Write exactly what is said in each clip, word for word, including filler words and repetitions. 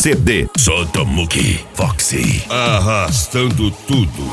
C D. Sotomuki Foxy. Arrastando tudo.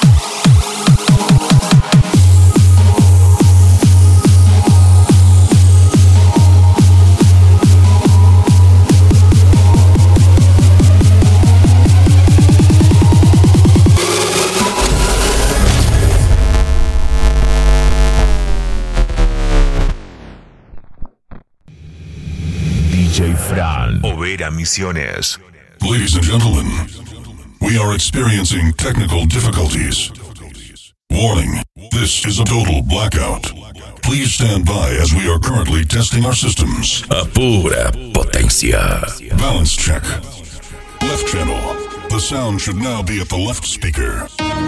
D J Fran. Oveira Misiones. Ladies and gentlemen, we are experiencing technical difficulties. Warning, this is a total blackout. Please stand by as we are currently testing our systems. A pura potência. Balance check. Left channel. The sound should now be at the left speaker.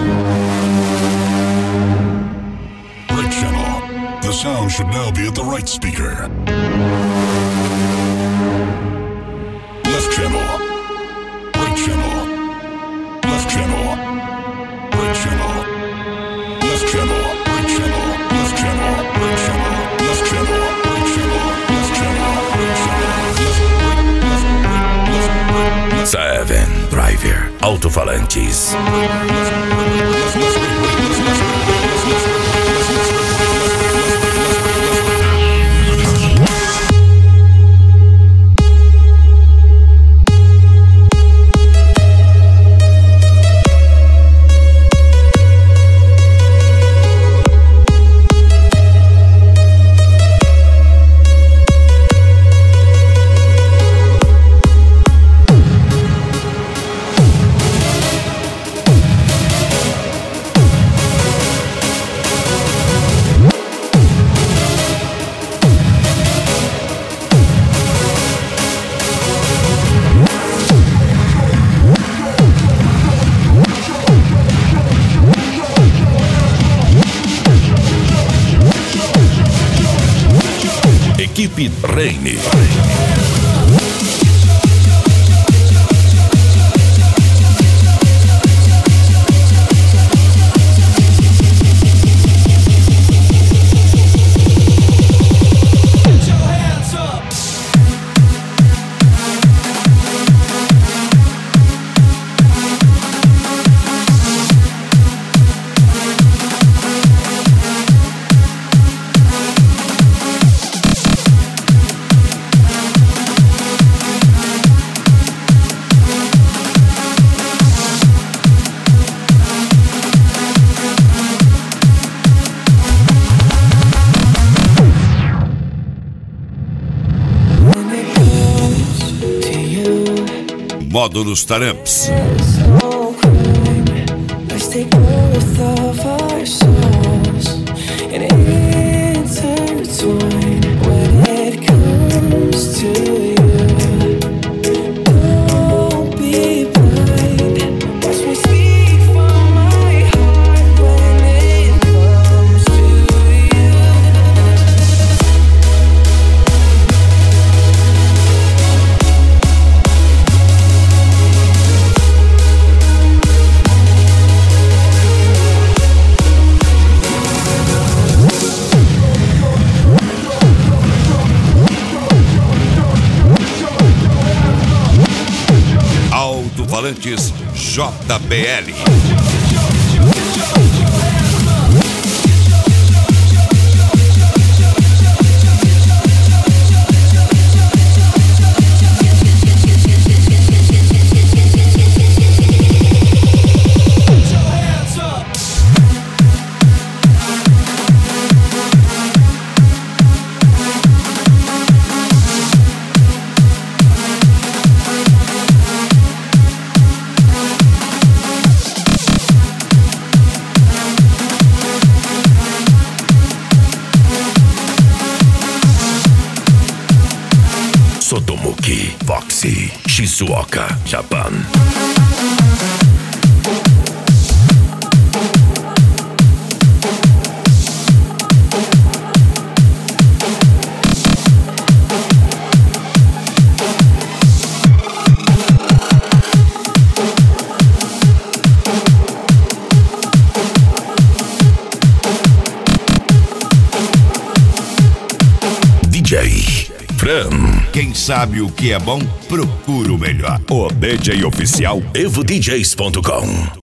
Right channel. The sound should now be at the right speaker. Left channel. Right channel. Left channel. Right channel. Left channel. Right channel. Left channel. Right channel. Left channel. Right channel. Left channel. Right channel. Left right left right left Seven Driver Alto-falantes. Equipe Reine. Módulos Taramps. Alto-falantes J B L. Sotomuki Foxy, Shizuoka, Japan. D J Fran. Quem sabe o que é bom, procura o melhor. O D J oficial Evo D Js ponto com.